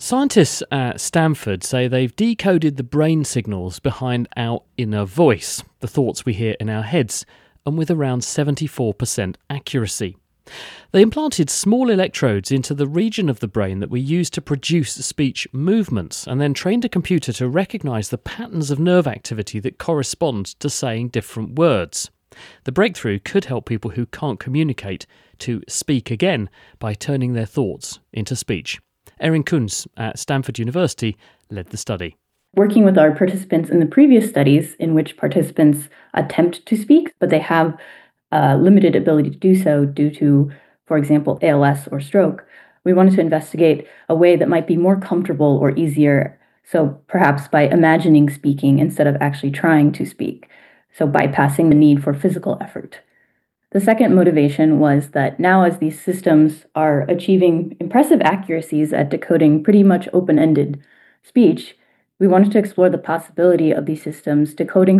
Scientists at Stanford say they've decoded the brain signals behind our inner voice, the thoughts we hear in our heads, and with around 74% accuracy. They implanted small electrodes into the region of the brain that we use to produce speech movements, and then trained a computer to recognise the patterns of nerve activity that correspond to saying different words. The breakthrough could help people who can't communicate to speak again by turning their thoughts into speech. Erin Kunz at Stanford University led the study. Working with our participants in the previous studies, in which participants attempt to speak, but they have limited ability to do so due to, for example, ALS or stroke, we wanted to investigate a way that might be more comfortable or easier. So perhaps by imagining speaking instead of actually trying to speak. So bypassing the need for physical effort. The second motivation was that now, as these systems are achieving impressive accuracies at decoding pretty much open-ended speech, we wanted to explore the possibility of these systems decoding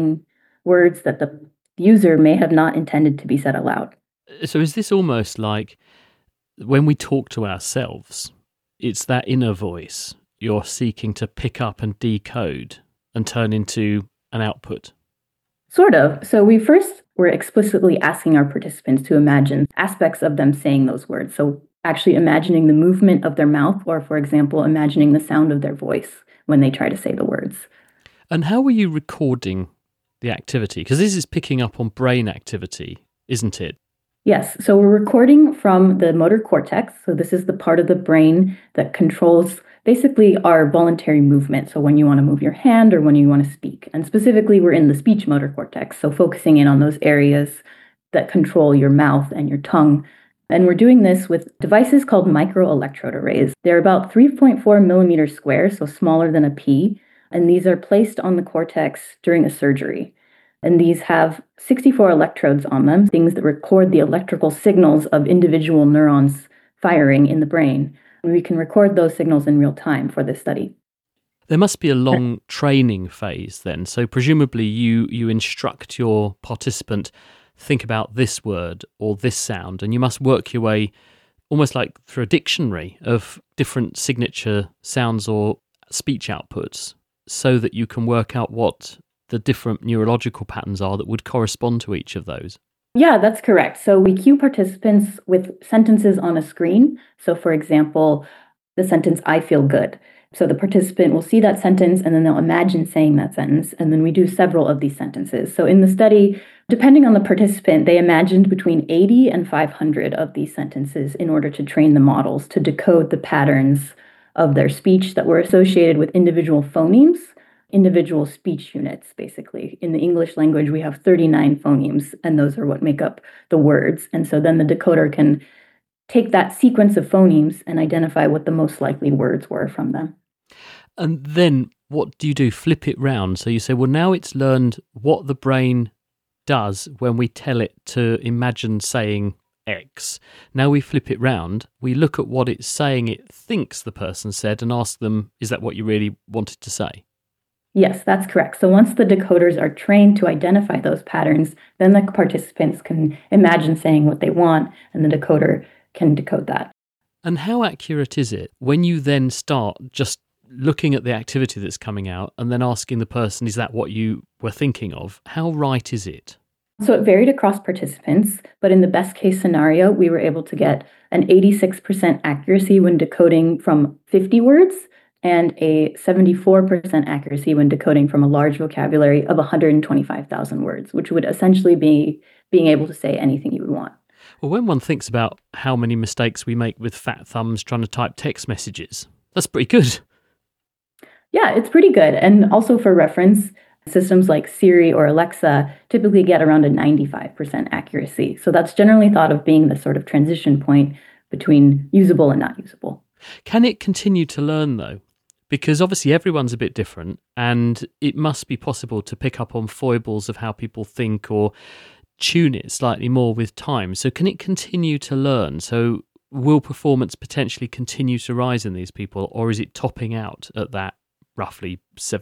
words that the user may have not intended to be said aloud. So is this almost like when we talk to ourselves, it's that inner voice you're seeking to pick up and decode and turn into an output? Sort of. So we first were explicitly asking our participants to imagine aspects of them saying those words. So actually imagining the movement of their mouth, or for example, imagining the sound of their voice when they try to say the words. And how were you recording the activity? Because this is picking up on brain activity, isn't it? Yes. So we're recording from the motor cortex. So this is the part of the brain that controls basically our voluntary movement. So when you want to move your hand or when you want to speak. And specifically, we're in the speech motor cortex. So focusing in on those areas that control your mouth and your tongue. And we're doing this with devices called microelectrode arrays. They're about 3.4 millimeters square, so smaller than a pea. And these are placed on the cortex during a surgery. And these have 64 electrodes on them, things that record the electrical signals of individual neurons firing in the brain. And we can record those signals in real time for this study. There must be a long training phase then. So presumably you instruct your participant, think about this word or this sound, and you must work your way almost like through a dictionary of different signature sounds or speech outputs so that you can work out what the different neurological patterns are that would correspond to each of those. Yeah, that's correct. So we cue participants with sentences on a screen. So for example, the sentence, "I feel good." So the participant will see that sentence and then they'll imagine saying that sentence. And then we do several of these sentences. So in the study, depending on the participant, they imagined between 80 and 500 of these sentences in order to train the models to decode the patterns of their speech that were associated with individual phonemes. Individual speech units, basically. In the English language, we have 39 phonemes, and those are what make up the words. And so then the decoder can take that sequence of phonemes and identify what the most likely words were from them. And then what do you do? Flip it round. So you say, well, now it's learned what the brain does when we tell it to imagine saying X. Now we flip it round. We look at what it's saying it thinks the person said and ask them, is that what you really wanted to say? Yes, that's correct. So once the decoders are trained to identify those patterns, then the participants can imagine saying what they want, and the decoder can decode that. And how accurate is it when you then start just looking at the activity that's coming out and then asking the person, is that what you were thinking of? How right is it? So it varied across participants, but in the best case scenario, we were able to get an 86% accuracy when decoding from 50 words, and a 74% accuracy when decoding from a large vocabulary of 125,000 words, which would essentially be being able to say anything you would want. Well, when one thinks about how many mistakes we make with fat thumbs trying to type text messages, that's pretty good. Yeah, it's pretty good. And also for reference, systems like Siri or Alexa typically get around a 95% accuracy. So that's generally thought of being the sort of transition point between usable and not usable. Can it continue to learn, though? Because obviously everyone's a bit different, and it must be possible to pick up on foibles of how people think or tune it slightly more with time. So can it continue to learn? So will performance potentially continue to rise in these people, or is it topping out at that roughly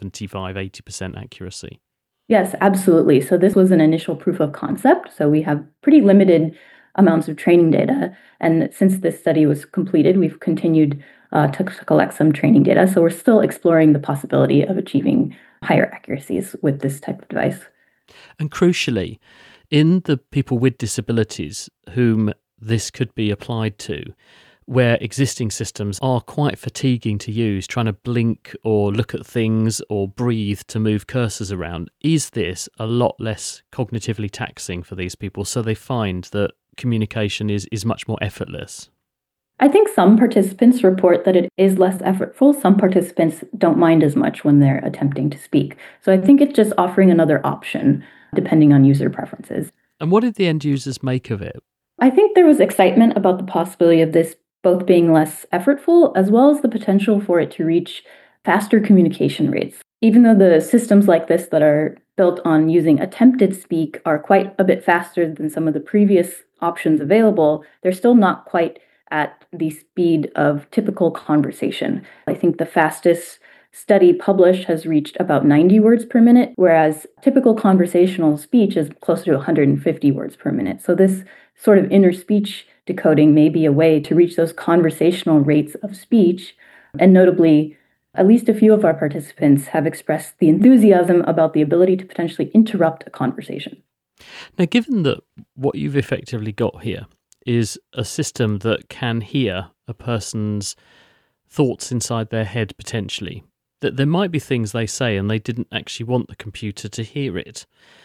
75-80% accuracy? Yes, absolutely. So this was an initial proof of concept. So we have pretty limited amounts of training data. And since this study was completed, we've continued to collect some training data. So we're still exploring the possibility of achieving higher accuracies with this type of device. And crucially, in the people with disabilities whom this could be applied to, where existing systems are quite fatiguing to use, trying to blink or look at things or breathe to move cursors around, is this a lot less cognitively taxing for these people, so they find that communication is much more effortless? I think some participants report that it is less effortful. Some participants don't mind as much when they're attempting to speak. So I think it's just offering another option depending on user preferences. And what did the end users make of it? I think there was excitement about the possibility of this both being less effortful as well as the potential for it to reach faster communication rates. Even though the systems like this that are built on using attempted speak are quite a bit faster than some of the previous options available, they're still not quite at the speed of typical conversation. I think the fastest study published has reached about 90 words per minute, whereas typical conversational speech is closer to 150 words per minute. So this sort of inner speech decoding may be a way to reach those conversational rates of speech. And notably, at least a few of our participants have expressed the enthusiasm about the ability to potentially interrupt a conversation. Now, given that what you've effectively got here is a system that can hear a person's thoughts inside their head potentially, that there might be things they say and they didn't actually want the computer to hear it.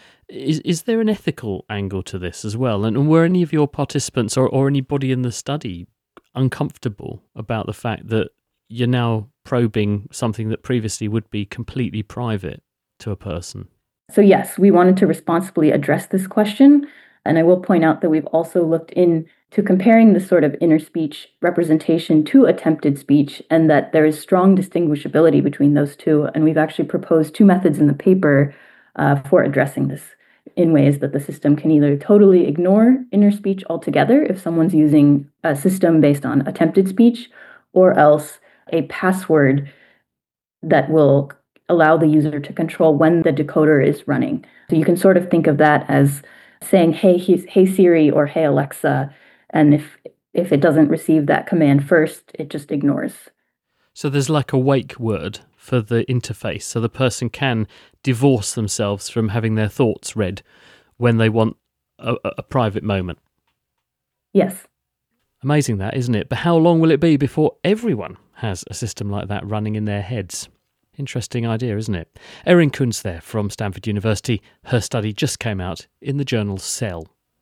Is there an ethical angle to this as well? And were any of your participants or anybody in the study uncomfortable about the fact that you're now probing something that previously would be completely private to a person? So yes, we wanted to responsibly address this question. And I will point out that we've also looked into comparing the sort of inner speech representation to attempted speech, and that there is strong distinguishability between those two. And we've actually proposed two methods in the paper for addressing this in ways that the system can either totally ignore inner speech altogether if someone's using a system based on attempted speech, or else a password that will allow the user to control when the decoder is running. So you can sort of think of that as saying, hey Siri or hey Alexa, and if it doesn't receive that command first, it just ignores. So there's like a wake word for the interface, so the person can divorce themselves from having their thoughts read when they want a private moment. Yes. Amazing that, isn't it? But how long will it be before everyone has a system like that running in their heads? Interesting idea, isn't it? Erin Kunz there from Stanford University. Her study just came out in the journal Cell.